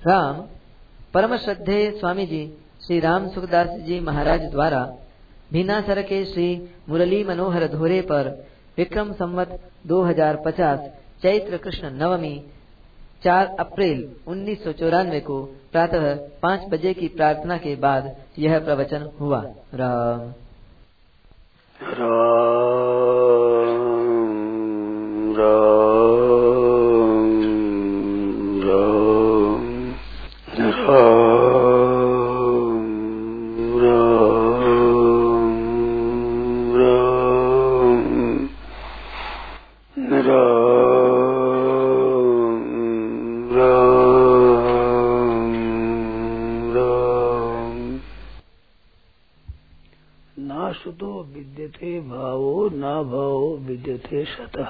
राम परम श्रद्धेय स्वामी जी श्री राम सुखदास जी महाराज द्वारा भीनासर के श्री मुरली मनोहर धोरे पर विक्रम संवत 2050 चैत्र कृष्ण नवमी 4 अप्रैल 1994 को प्रातः 5 बजे की प्रार्थना के बाद यह प्रवचन हुआ। राम शुतो विद्यते भावो न भावो विद्यते सतः।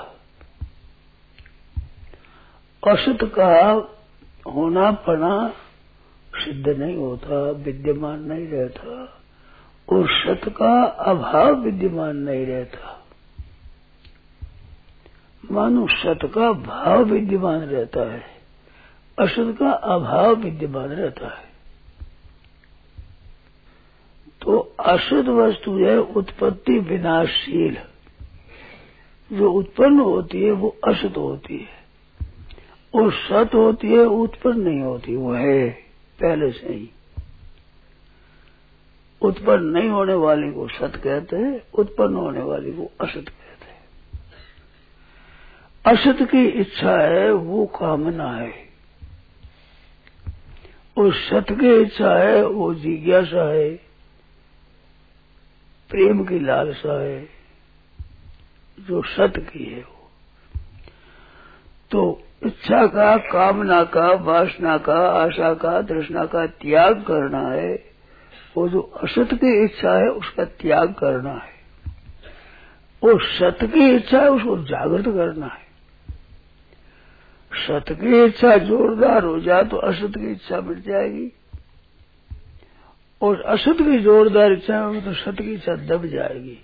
असत का होना पना सिद्ध नहीं होता, विद्यमान नहीं रहता, और सत का अभाव विद्यमान नहीं रहता। मानो सत का भाव विद्यमान रहता है, असत का अभाव विद्यमान रहता है। तो असत वस्तु है उत्पत्ति विनाशशील, जो उत्पन्न होती है वो असत होती है, और सत होती है उत्पन्न नहीं होती, वो है पहले से ही। उत्पन्न नहीं होने वाली को सत कहते हैं, उत्पन्न होने वाली को असत कहते हैं। असत की इच्छा है वो कामना है, और सत की इच्छा है वो जिज्ञासा है, प्रेम की लालसा है, जो सत की है वो। तो इच्छा का, कामना का, वासना का, आशा का, तृष्णा का त्याग करना है, वो जो असत की इच्छा है उसका त्याग करना है, और सत की इच्छा है उसको जागृत करना है। सत की इच्छा जोरदार हो जाए तो असत की इच्छा मिट जाएगी, और असत की जोरदार इच्छा होगी तो सत की इच्छा दब जाएगी।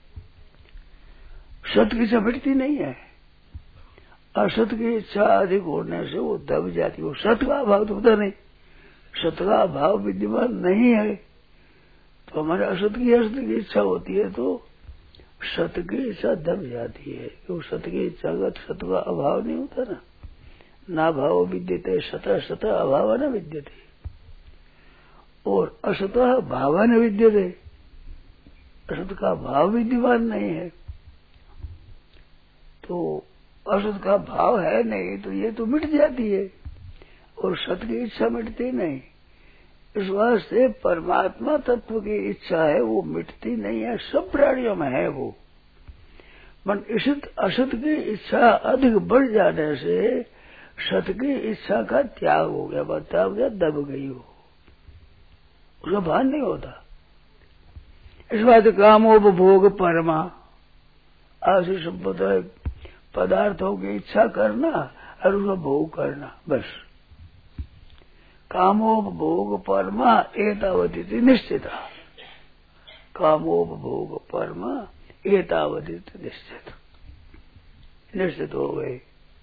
सत की इच्छा मिटती नहीं है, असत की इच्छा अधिक होने से वो दब जाती है। वो सत का अभाव तो होता नहीं, सत का अभाव विद्यमान नहीं है, तो हमारे असत की इच्छा होती है तो सत की इच्छा दब जाती है। क्योंकि सत की इच्छा का सत का अभाव नहीं होता ना भाव विद्यते सतः सतः अभाव न विद्यते, और असतः भावन विद्यते, असत का भाव विद्यमान नहीं है। तो असत का भाव है नहीं तो ये तो मिट जाती है, और सत की इच्छा मिटती नहीं। इस वास्ते परमात्मा तत्व की इच्छा है वो मिटती नहीं है, सब प्राणियों में है वो। मन असत की इच्छा अधिक बढ़ जाने से सत की इच्छा का त्याग हो गया, बता गया, दब गई हो, उसका भान नहीं होता। इस बात कामोपभोग परमा, आशी संपदा पदार्थों की इच्छा करना और उसका भोग करना, बस। कामोपभोग परमा एतावती निश्चिता, कामोपभोग परमा एतावती निश्चित हो गए।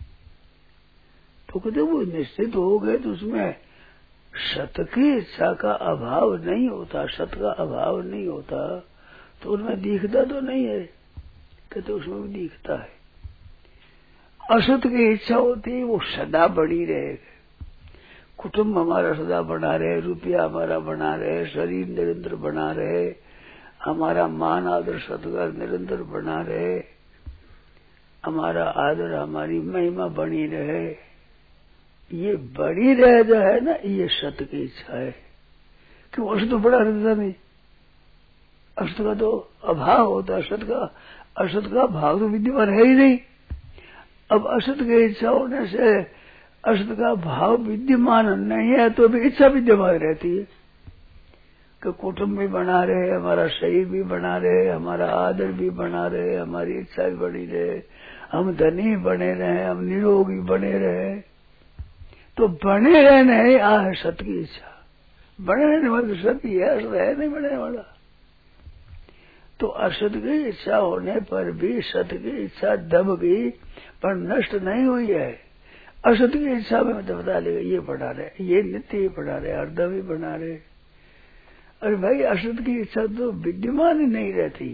तो कहते वो निश्चित हो गए तो उसमें सत की इच्छा का अभाव नहीं होता, सत का अभाव नहीं होता, तो उनमें दिखता तो नहीं है, कहते उसमें भी दिखता है। असत की इच्छा होती है वो सदा बनी रहे, कुटुंब हमारा सदा बना रहे, रुपया हमारा बना रहे, शरीर निरंतर बना रहे, हमारा मान आदर सत्कार निरंतर बना रहे, हमारा आदर हमारी महिमा बनी रहे, ये बड़ी रह जो है ना, ये सत की इच्छा है। क्यों? असत तो बड़ा रहता नहीं, असत का तो अभाव होता है, असत का भाव तो विद्यमान है ही नहीं। अब असत की इच्छा होने से असत का भाव विद्यमान नहीं है तो भी इच्छा विद्यमान रहती है कि कुटुंब भी बना रहे, हमारा शरीर भी बना रहे, हमारा आदर भी बना रहे, हमारी इच्छा भी बनी रहे, हम धनी बने रहे, हम निरोगी बने रहे। तो बने रहने है सत की इच्छा, बने रहने वाला तो सत ही है, असत है नहीं बने वाला। तो असत की इच्छा होने पर भी सत की इच्छा दब गई, पर नष्ट नहीं हुई है। असत की इच्छा में मतलब बता लेगा ये पढ़ा रहे, ये नित्य ही पढ़ा रहे, अर्धम ही बना रहे। अरे भाई असत की इच्छा तो विद्यमान ही नहीं रहती।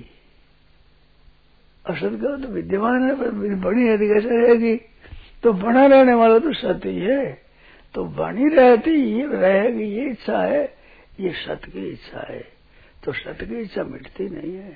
असत का तो विद्यमान है पर बनी रहती कैसे रहेगी? तो बना रहने वाला तो सत्य ही है, तो बनी रहती ये रहेगी, ये इच्छा है, ये सत्य की इच्छा है। तो सत्य की इच्छा मिटती नहीं है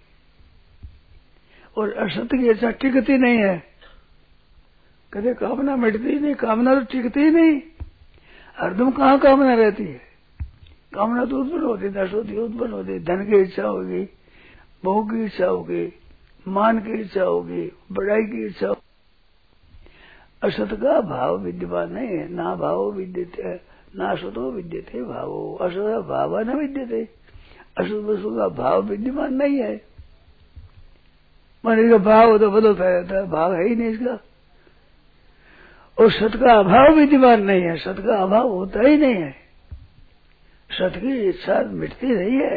और असत्य की इच्छा टिकती नहीं है। कभी कामना मिटती नहीं, कामना तो टिकती ही नहीं। हरदम कहाँ कामना रहती है? कामना तो उत्पन्न होती, नष्ट होती, उत्पन्न होती। धन की इच्छा होगी, भोग की इच्छा होगी, मान की इच्छा होगी, बड़ाई की इच्छा होगी। असत का भाव विद्यमान नहीं है। ना भाव विद्यते, ना असतो विद्यते भावो। असत भाव न विद्यते, असत वस्तु का भाव विद्यमान नहीं है। मान इसका भाव तो बदलता रहता है, भाव है ही नहीं इसका। और सत का अभाव विद्यमान नहीं है, सत का अभाव होता ही नहीं है। सत की इच्छा मिटती नहीं है,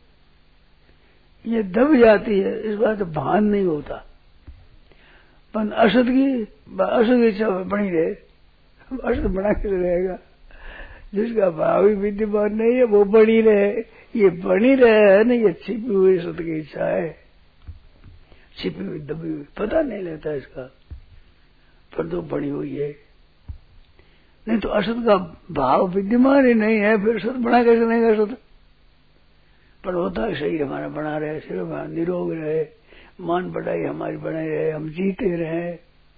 ये दब जाती है, इस बात भान नहीं होता। पर असत की इच्छा बनी रहे, असत बना के रहेगा। जिसका भाव ही विद्यमान नहीं है वो बनी रहे, ये बनी रहे है ना, ये छिपी हुई सत की इच्छा है, छिपी हुई दबी हुई, पता नहीं लगता इसका, पर तो बनी हुई है। नहीं तो असत का भाव विद्यमान ही नहीं है, फिर सत बना कैसे नहीं सत? पर होता है शरीर हमारा बना रहे, शरीर हमारा निरोग रहे, मान बढ़ाई हमारी बने रहे, हम जीते रहे,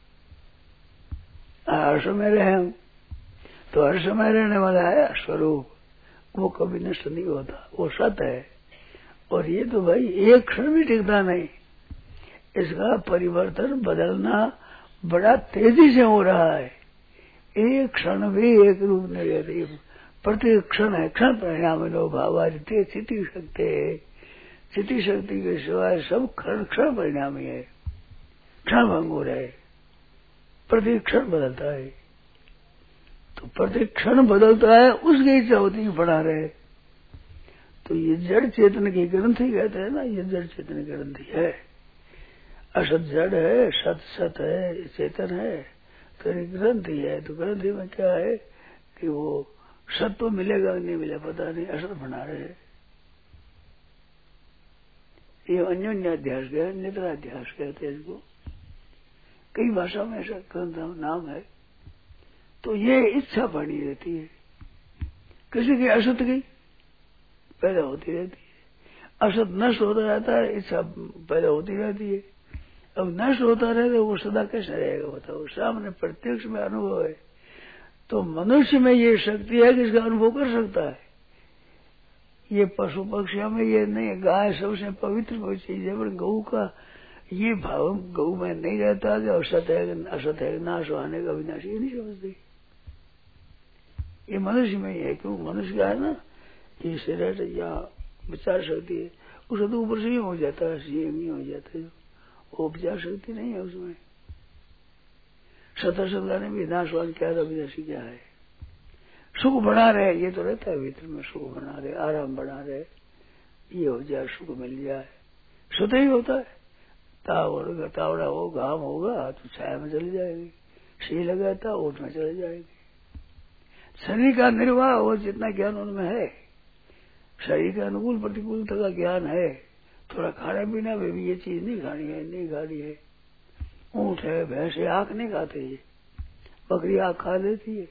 हर समय रहे हम। तो हर समय रहने वाला है स्वरूप, वो कभी नष्ट नहीं होता, वो सत है। और ये तो भाई एक क्षण भी टिकता नहीं, इसका परिवर्तन बदलना बड़ा तेजी से हो रहा है। एक क्षण भी एक रूप नहीं रहती, प्रत्येक क्षण है क्षण परिणाम लो भावादित्य स्थिति शक्ति है। स्थिति शक्ति के सिवाय सब क्षण क्षण परिणामी है, क्षण भंगुर है, प्रत्येक क्षण बदलता है। तो प्रत्येक क्षण बदलता है, उसकी इच्छा होती है बढ़ा रहे। तो ये जड़ चेतन की ग्रंथि कहते हैं ना, ये जड़ चेतन की ग्रंथि है। असत जड़ है, सत सत है, चेतन है, तो ये ग्रंथि है। तो ग्रंथि में क्या है कि वो सत तो मिलेगा नहीं मिलेगा पता नहीं, असत बना रहे। ये अन्योन्याध्यास है, निद्राध्यास कहते हैं इसको, कई भाषा में ऐसा ग्रंथ नाम है। तो ये इच्छा बनी रहती है, किसी की असत की पैदा होती रहती है, असत नष्ट होता रहता है, इच्छा पैदा होती रहती है। अब नष्ट होता रहेगा वो सदा कैसे रहेगा बताओ? सामने प्रत्यक्ष में अनुभव है। तो मनुष्य में ये शक्ति है कि इसका अनुभव कर सकता है। ये पशु पक्षियों में ये नहीं, गाय सबसे पवित्र कोई चीज है, पर गऊ का ये भाव गऊ में नहीं रहता कि असत है नाश होने का विनाश, ये नहीं समझती। ये मनुष्य में ही है, क्यों? मनुष्य का है ना ये शरीर या विचार शक्ति है, उसे तो ऊपर से ही हो जाता है, सीएम ही हो जाता है, वो विचार शक्ति नहीं है उसमें। सत गाने भी नाशवान क्या है, विनाशी क्या है? सुख बना रहे, ये तो रहता है भीतर में, सुख बना रहे, आराम बना रहे, ये हो जाए, सुख मिल जाए, सुध ही होता है। तावड़ा हो, घाम होगा तो छाया में चली जाएगी, सी लगा था ओट में चली जाएगी। शरीर का निर्वाह हो, जितना ज्ञान उनमें है, शरीर के अनुकूल प्रतिकूलता का ज्ञान है। थोड़ा खाना पीना भी ये चीज नहीं खानी है, नहीं खानी है। ऊंट है, भैंस है, आंख नहीं खाते, ये बकरी आंख खा लेती है,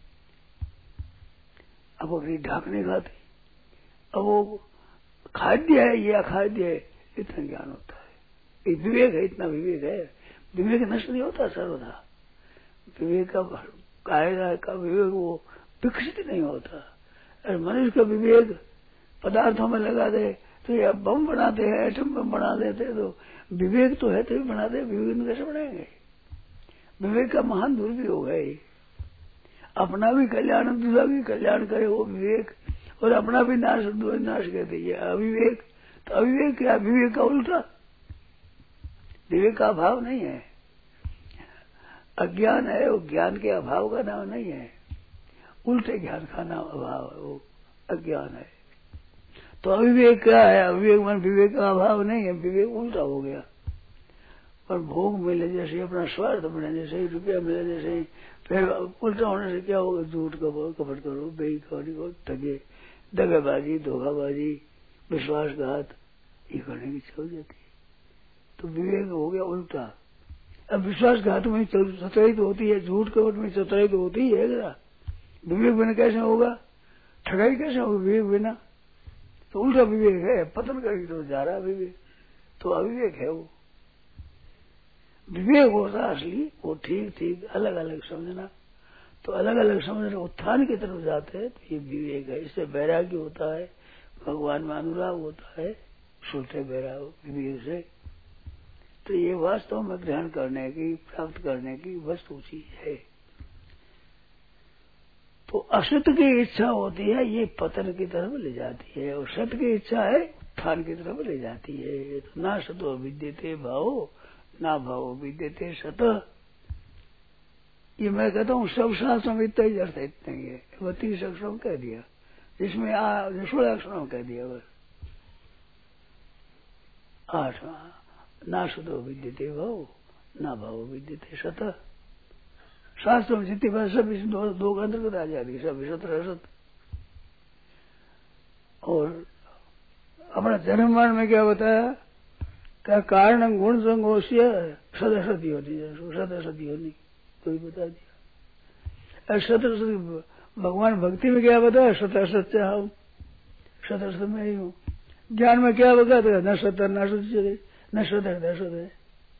अब बकरी ढाक नहीं खाती। अब वो खाद्य है, ये अखाद्य है, इतना ज्ञान होता है। विवेक है, इतना विवेक है। विवेक नष्ट नहीं होता सर्वदा, विवेक का विवेक वो विकसित नहीं होता। और मनुष्य का विवेक पदार्थों में लगा दे तो ये बम बनाते हैं, एटम बम बना देते, तो विवेक तो है तभी बनाते, विवेक में कैसे बनाएंगे? विवेक का महान दुरुपयोग है। अपना भी कल्याण, दूसरा भी कल्याण करे वो विवेक, और अपना भी नाश कर दीजिए अविवेक। तो अविवेक क्या? विवेक का उल्टा, विवेक का अभाव नहीं है, अज्ञान है, वो ज्ञान के अभाव का नाम नहीं है, उल्टे ज्ञान का नाम अभाव है, वो अज्ञान है। तो अविवेक क्या है? अविवेक मन विवेक का अभाव नहीं है, विवेक उल्टा हो गया। और भोग मिले जैसे, अपना स्वार्थ बने जैसे, रुपया मिले जैसे, फिर उल्टा होने से क्या होगा? झूठ कपट करो, बेईमानी करो, दगाबाजी, धोखाबाजी, विश्वासघात, ये करने की इच्छा हो जाती है। तो विवेक हो गया उल्टा। अब विश्वासघात में चतुराई तो होती है, झूठ कपट में चतुराई तो होती ही है जरा। विवेक बिना कैसे होगा? ठगाई कैसे होगी विवेक बिना? तो उल्टा विवेक है, पतन करके तो जा रहा विवेक, तो अविवेक है वो। विवेक होता असली, वो ठीक ठीक अलग अलग समझना। तो अलग अलग समझना उत्थान की तरफ जाते हैं, तो ये विवेक है। इससे वैराग्य होता है, भगवान में अनुराग होता है, सुलटे वैराग विवेक से। तो ये वास्तव में ग्रहण करने की, प्राप्त करने की वस्तु चीज है। तो असत की इच्छा होती है, ये पतन की तरफ ले जाती है, और सत की इच्छा है उत्थान की तरफ ले जाती है। तो ना सतो विद्यते भावो, ना भावो विद्यते सत। ये मैं कहता हूँ सब शास्त्रों में इतना ही अर्थ है, इतना ही है। 32 अक्षरों में कह दिया, जिसमें 16 अक्षरों में कह दिया बस। 8वां, ना सतो विद्यते भावो, ना भावो विद्यते सत। शास्त्रों में जितनी बात सब इस दो के अंतर्गत आ जाती है, सब सत रसत। और अपना जन्म मान में क्या बताया? क्या कारण गुण संगोष्य सदसती होती है, सदसती होनी तो ही बता दिया। सत भगवान भक्ति में क्या बताया? सत असत हम सत असत में ही हूँ। ज्ञान में क्या बताया? न सत न सत न सत है सत है।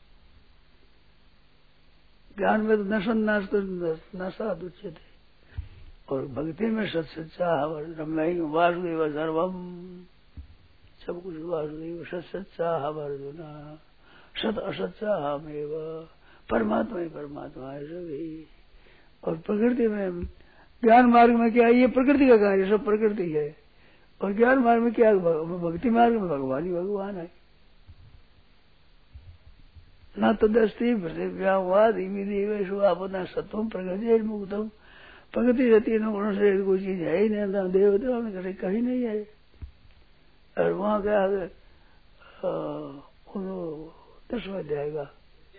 ज्ञान में तो न सन न साध उच्चते, और भक्ति में सत सच्चा मैं ही वासुदेव सर्वम, सब कुछ वासुदेव। सत सच्चा अर्जुन, सत असच्चा हमेव, परमात्मा ही परमात्मा है सभी। और प्रकृति में ज्ञान मार्ग में क्या है? ये प्रकृति का कार्य, सब प्रकृति है। और ज्ञान मार्ग में क्या? भक्ति मार्ग में भगवान ही भगवान है। न तदस्ति पृथिव्यावाद इमिदेवेशु आपदा सत्वम प्रकृति मुक्तम। प्रकृति रहती है, गुणों से कोई चीज है ही नहीं, देवता में कहीं नहीं है। और वहां क्या है? 10वां अध्याय का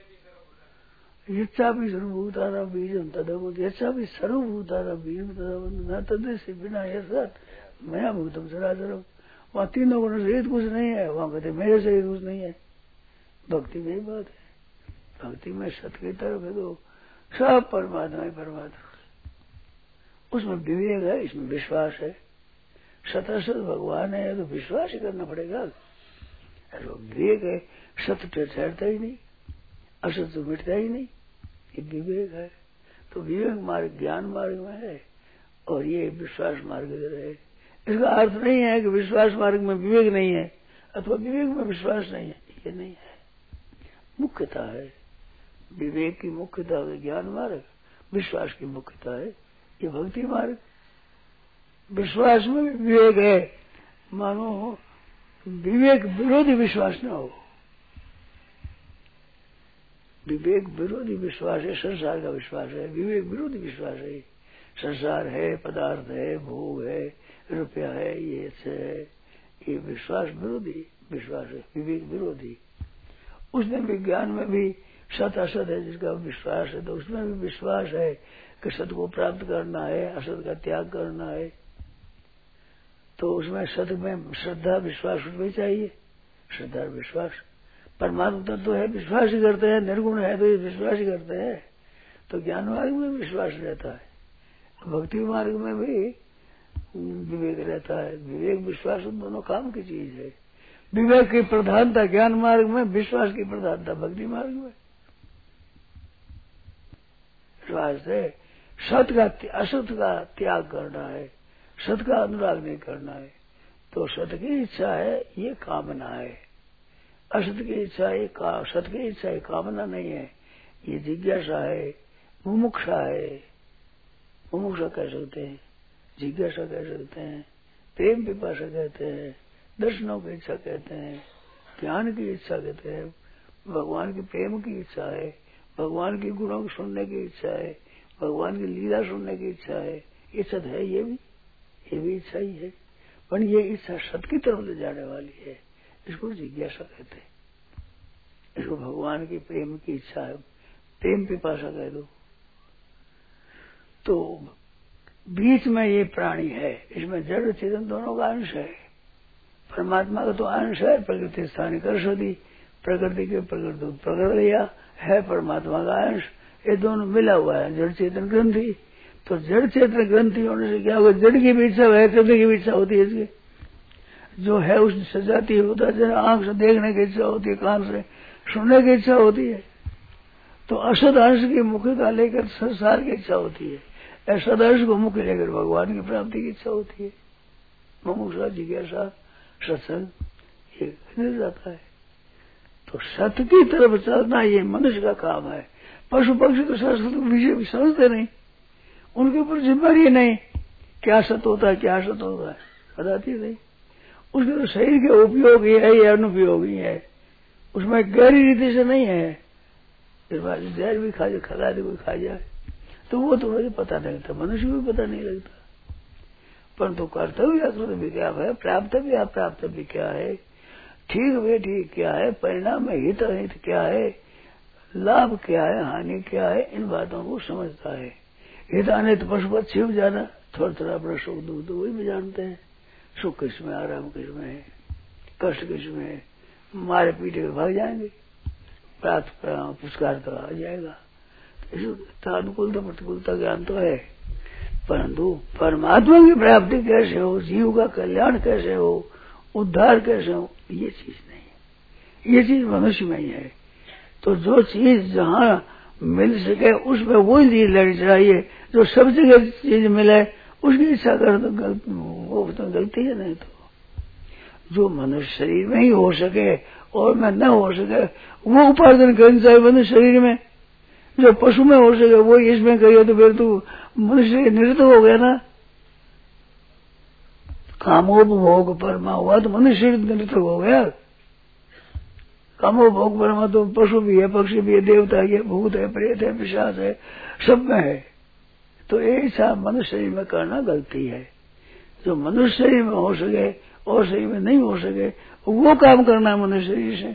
यच्चा भी सर्वभूतानां बीजम तदमुत, यच्चा भी सर्वभूतानां बीजम तदमुत, न तदस्य बिना यशत मैं भूतम चराचरम। वहां तीनों गुणों से कुछ नहीं है, वहां कहते मेरे से कुछ नहीं है। भक्ति में ही बात है। भक्ति में सत की तरफ है तो सब परमात्मा ही परमात्मा, उसमें विवेक है, इसमें विश्वास है। सत भगवान है तो विश्वास ही करना पड़ेगा। विवेक है, सत्य तो ठहरता ही नहीं, असत तो मिटता ही नहीं, ये विवेक है। तो विवेक मार्ग ज्ञान मार्ग में है, और ये विश्वास मार्ग इधर है। इसका अर्थ नहीं है कि विश्वास मार्ग में विवेक नहीं है अथवा विवेक में विश्वास नहीं है, ये नहीं है। मुख्यता है विवेक की, मुख्यता है ज्ञान मार्ग, विश्वास की मुख्यता है ये भक्ति मार्ग। विश्वास में विवेक है, मानो विवेक विरोधी विश्वास न हो। विवेक विरोधी विश्वास है, संसार का विश्वास है। विवेक विरोधी विश्वास है, संसार है, पदार्थ है, भोग है, रुपया है, ये है, ये विश्वास विरोधी विश्वास है, विवेक विरोधी। उसमें भी ज्ञान में भी सत असत है, जिसका विश्वास है, तो उसमें भी विश्वास है कि सत को प्राप्त करना है, असत का त्याग करना है। तो उसमें सत में श्रद्धा विश्वास भी चाहिए। श्रद्धा विश्वास परमात्मा तत्व तो है, विश्वास ही करते हैं। निर्गुण है तो ये विश्वास ही करते हैं। तो ज्ञान मार्ग में विश्वास रहता है, भक्ति मार्ग में भी विवेक रहता है। विवेक विश्वास दोनों काम की चीज है। विवेक की प्रधानता ज्ञान मार्ग में, विश्वास की प्रधानता भक्ति मार्ग में। विश्वास है सत का असत का त्याग करना है, सत का अनुराग नहीं करना है। तो सत की इच्छा है, ये कामना है। असत की इच्छा है, सत की इच्छा है, कामना नहीं है, ये जिज्ञासा है, मुमुक्षा है। मुमुक्षा कह सकते हैं, जिज्ञासा कह सकते हैं, प्रेम पिपासा कहते हैं, दर्शनों की इच्छा कहते हैं, ज्ञान की इच्छा कहते हैं, भगवान के प्रेम की इच्छा है, भगवान के गुणों को सुनने की इच्छा है, भगवान की लीला सुनने की इच्छा है। ये सत है, ये भी इच्छा ही है, पर ये इच्छा सत की तरफ ले जाने वाली है, इसको जिज्ञासा कहते हैं। इसको भगवान की प्रेम की इच्छा है, प्रेम पिपासा कह दो। तो बीच में ये प्राणी है, इसमें जड़ चेतन दोनों का अंश है। परमात्मा का तो अंश है, प्रकृति स्थानीय करशोदी, प्रकृति के प्रकृति पकड़ लिया है परमात्मा का अंश, ये दोनों मिला हुआ है जड़ चेतन ग्रंथि। तो जड़ चेतन ग्रंथि होने से क्या होगा, जड़ की भी इच्छा है, चेतन की भी इच्छा होती है, इसकी जो है उस सजाती होता है, आंख से देखने की इच्छा होती है, कान से सुनने की इच्छा होती है, तो असद अंश की मुख्यता लेकर संसार की इच्छा होती है, असद अंश को मुख्य लेकर भगवान की प्राप्ति की इच्छा होती है। मुमुक्षा जिज्ञासा सत्संग ये मिल जाता है। तो सत्य की तरफ चलना ये मनुष्य का काम है। पशु पक्षी तो सत्य विषय समझते नहीं, उनके ऊपर जिम्मेदारी नहीं, क्या सत्य होता है क्या असत होता है बताती नहीं। उसके तो शरीर के उपयोगी है या अनुपयोगी है, उसमें गहरी रीति से नहीं है। इस बार जहर भी खा जाए, खा दे कोई खा जाए तो वो तो मुझे पता नहीं लगता, मनुष्य को भी पता नहीं लगता। परंतु कर्तव्य अकर्तव्य क्या है, प्राप्तव्य अप्राप्तव्य क्या है, ठीक वे ठीक क्या है, परिणाम में हित अहित क्या है, लाभ क्या है हानि क्या है, इन बातों को समझता है। हित आने तो पशु पक्षी हो जाना, थोड़ा थोड़ा अपना सुख दुख तो वही भी जानते हैं, सुख किसमें आराम किसमें है, कष्ट किसमें है, मारे पीटे में भाग जाएंगे, प्राप्त पुरस्कार तो आ जाएगा। तो अनुकूलता प्रतिकूलता ज्ञान तो है, परंतु परमात्मा की प्राप्ति कैसे हो, जीव का कल्याण कैसे हो, उद्धार कैसे हो, ये चीज नहीं है, ये चीज मनुष्य में ही है। तो जो चीज जहाँ मिल सके उसमें वही चीज लेनी चाहिए, जो सब जगह चीज मिले उसकी इच्छा कर तो वो तो गलती है। नहीं तो जो मनुष्य शरीर में ही हो सके और में न हो सके वो उपार्जन करनी चाहिए मनुष्य शरीर में, जो पशु में हो सके वो इसमें करिए तो फिर तो मनुष्य निरत हो गया ना। कामोपभोग परमा हुआ तो मनुष्य निरत हो गया। कामोपभोग परमा तो पशु भी है, पक्षी भी है, देवता है, भूत है, प्रेत है, पिशाच है, सब में है। तो ऐसा मनुष्य शरीर में करना गलती है। जो मनुष्य शरीर में हो सके और शरीर में नहीं हो सके वो काम करना मनुष्य शरीर से।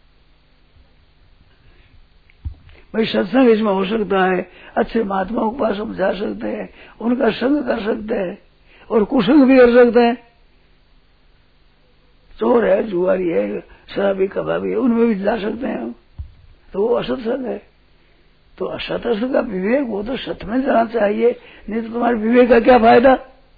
भाई सत्संग इसमें हो सकता है, अच्छे महात्माओं के पास हम जा सकते हैं, उनका संग कर सकते हैं और कुसंग भी कर सकते हैं। चोर है, जुआरी है, शराबी कबाबी है, उनमें भी जा सकते हैं हम, तो वो असत्संग है। तो असत्संग का विवेक वो तो सत्य में जाना चाहिए, नहीं तो तुम्हारे विवेक का क्या फायदा।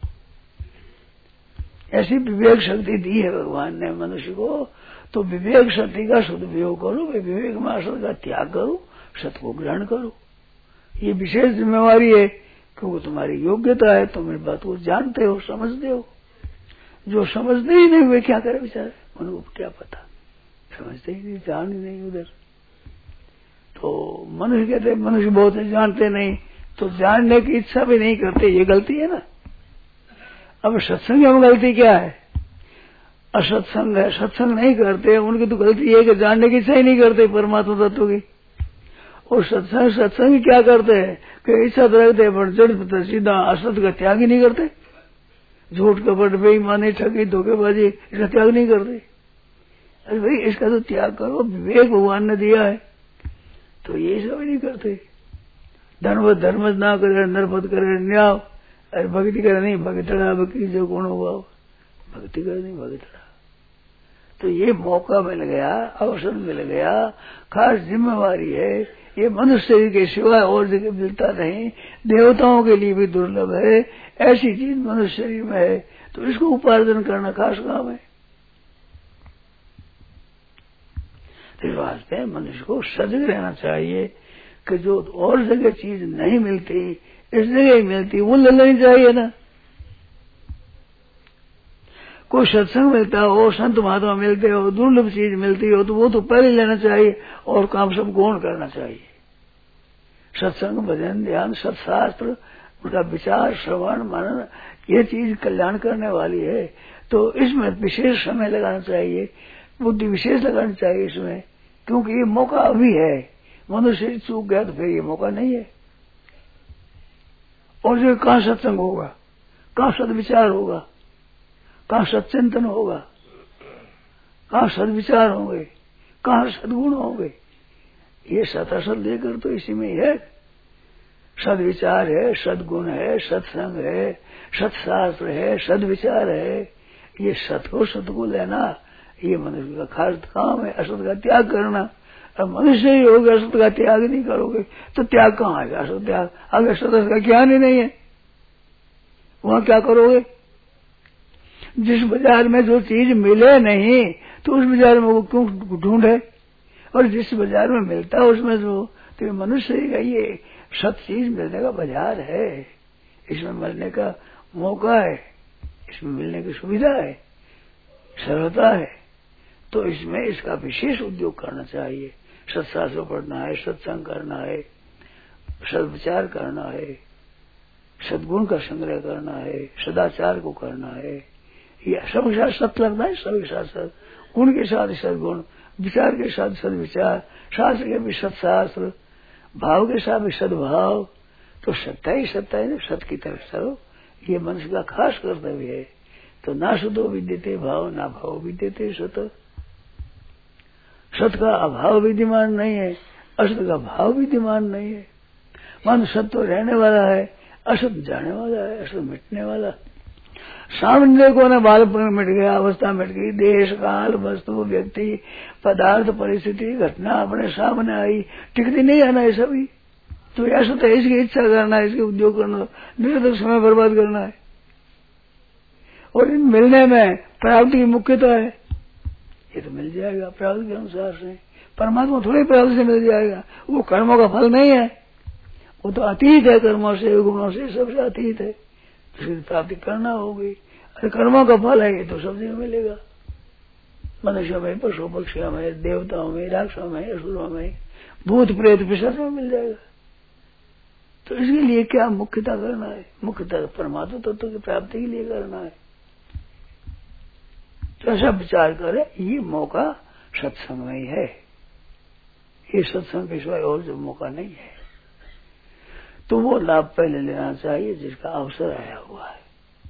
ऐसी विवेक शक्ति दी है भगवान ने मनुष्य को, तो विवेक शक्ति का सदुपयोग करो, विवेक में असत का त्याग करो, सत्य को ग्रहण करो। ये विशेष जिम्मेवारी है, क्योंकि तुम्हारी योग्यता है, तुम इस बात को जानते हो, समझते हो। जो समझते ही नहीं वे क्या करे बेचारे, उनको क्या पता, समझते ही नहीं, जान ही नहीं उधर। तो मनुष्य कहते मनुष्य बहुत है, जानते नहीं, तो जानने की इच्छा भी नहीं करते, ये गलती है ना। अब सत्संग में गलती क्या है, असत्संग है, सत्संग नहीं करते, उनकी तो गलती है कि जानने की इच्छा ही नहीं करते परमात्मा तत्व की। और सत्संग क्या करते हैं कि इच्छा तो रखते हैं पर जड़ सीधा असत का त्याग ही नहीं करते, झूठ कपट बेईमानी ठगी धोखेबाजी इसका त्याग नहीं करते। अरे भाई इसका तो त्याग करो, विवेक भगवान ने दिया है, तो ये सब नहीं करते। धर्म ना करे, नरपत करे, न्याय, अरे भक्ति करे नहीं, भगतड़ा भक्ति जो गुण हुआ, भक्ति करे नहीं भगतड़ा। तो ये मौका मिल गया, अवसर मिल गया, खास जिम्मेवारी है, ये मनुष्य शरीर के सिवाय और जगह मिलता नहीं, देवताओं के लिए भी दुर्लभ है, ऐसी चीज मनुष्य शरीर में है, तो इसको उपार्जन करना खास काम है। तो इस वास्ते मनुष्य को सजग रहना चाहिए कि जो और जगह चीज नहीं मिलती इस जगह ही मिलती, वो ले लेनी चाहिए ना। कोई सत्संग मिलता हो, संत महात्मा मिलते हो, दुर्लभ चीज मिलती हो, तो वो तो पहले लेना चाहिए और काम सब गौण करना चाहिए। सत्संग, भजन, ध्यान, सत्शास्त्र, उनका विचार, श्रवण, मनन, ये चीज कल्याण करने वाली है, तो इसमें विशेष समय लगाना चाहिए, बुद्धि विशेष लगानी चाहिए इसमें, क्योंकि ये मौका अभी है। मनुष्य चूक गया तो फिर ये मौका नहीं है। और जो कहाँ सत्संग होगा, कहाँ सदविचार होगा, कहाँ सच्चिंतन होगा, कहाँ सदविचार होंगे, कहाँ सद्गुण होंगे, ये सतासत लेकर तो इसी में ही है। सदविचार है, सदगुण है, सत्संग है, सत्शास्त्र है, सदविचार है। ये सत को सतगुण लेना ये मनुष्य का खास काम है। असत का त्याग करना। अब मनुष्य ही होगा, असत का त्याग नहीं करोगे तो त्याग कहाँ आएगा? असत त्याग अगर सत का ज्ञान ही नहीं है वहां क्या करोगे? जिस बाजार में जो चीज मिले नहीं तो उस बाजार में वो क्यों ढूंढे? और जिस बाजार में मिलता है उसमें तो मनुष्य का ये सब चीज मिलने का बाजार है। इसमें मिलने का मौका है, इसमें मिलने की सुविधा है, सरलता है। तो इसमें इसका विशेष उद्योग करना चाहिए। सत्शास्त्र पढ़ना है, सत्संग करना है, सद्विचार करना है, सद्गुण का संग्रह करना है, सदाचार को करना है। ये सबके साथ सत्य लगता है, सबके साथ सत, गुण के साथ सद्गुण, विचार के साथ सद्विचार, शास्त्र के भी सत्शास्त्र, भाव के साथ भी सद्भाव। तो सत्ता ही सत्ता है, सत की तरफ चलो, ये मनुष्य का खास कर्तव्य है। तो ना सतो विद्यते भाव, ना भाव विद्यते सत। सत का अभाव विद्यमान नहीं है, असत का भाव विद्यमान नहीं है। मान सत तो रहने वाला है, असत जाने वाला है, असत मिटने वाला। सामने देखो ना, बालपन मिट गया, अवस्था मिट गई, देश काल वस्तु व्यक्ति पदार्थ परिस्थिति घटना अपने सामने आई, टिकती नहीं आना है सभी। तो ऐसा तो इसकी इच्छा करना है, इसके उद्योग करना, निरंतर समय बर्बाद करना है। और इन मिलने में प्राप्ति की मुख्यता है। ये तो मिल जाएगा प्राप्ति के अनुसार से, परमात्मा थोड़ी प्राप्ति से मिल जाएगा। वो कर्मों का फल नहीं है, वो तो अतीत है, कर्मों से गुणों से सबसे अतीत है। तो प्राप्ति करना होगी। अरे कर्मों का फल है ये तो सब जगह मिलेगा, मनुष्य में, पशु पक्षियों में, देवताओं में, राक्षसों में, असुरों में, भूत प्रेत पिशाच में मिल जाएगा। तो इसके लिए क्या मुख्यता करना है? मुख्यता परमात्मा तत्व की प्राप्ति के लिए करना है। तो ऐसा विचार करे, ये मौका सत्संग में ही है। ये सत्संग के सिवाय और जो मौका नहीं है। तो वो लाभ पहले लेना चाहिए जिसका अवसर आया हुआ है।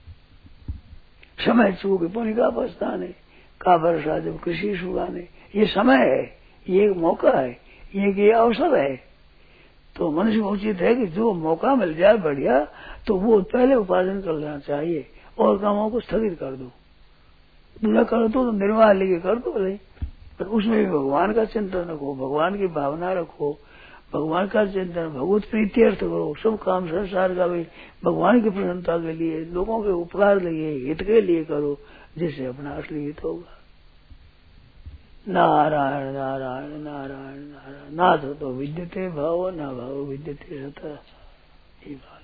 समय चूक पुण्य का बस्तान है, का वर्षा जब कृषि सुगाने, ये समय है, ये एक मौका है, ये अवसर है। तो मनुष्य को उचित है कि जो मौका मिल जाए बढ़िया, तो वो पहले उपार्जन कर लेना चाहिए और कामों को स्थगित कर दो। दूसरा कर दो तो निर्वाह लेके कर दो भले, पर उसमें भी भगवान का चिंतन रखो, भगवान की भावना रखो, भगवान का चिंतन, भगवत प्रीति अर्थ करो। सब काम संसार का भी भगवान की प्रसन्नता के लिए, लोगों के उपकार के लिए, हित के लिए करो, जिससे अपना असली हित होगा। नारायण नारायण नारायण नारायण। ना तो विद्यते भाव, ना भाव विद्यते सत।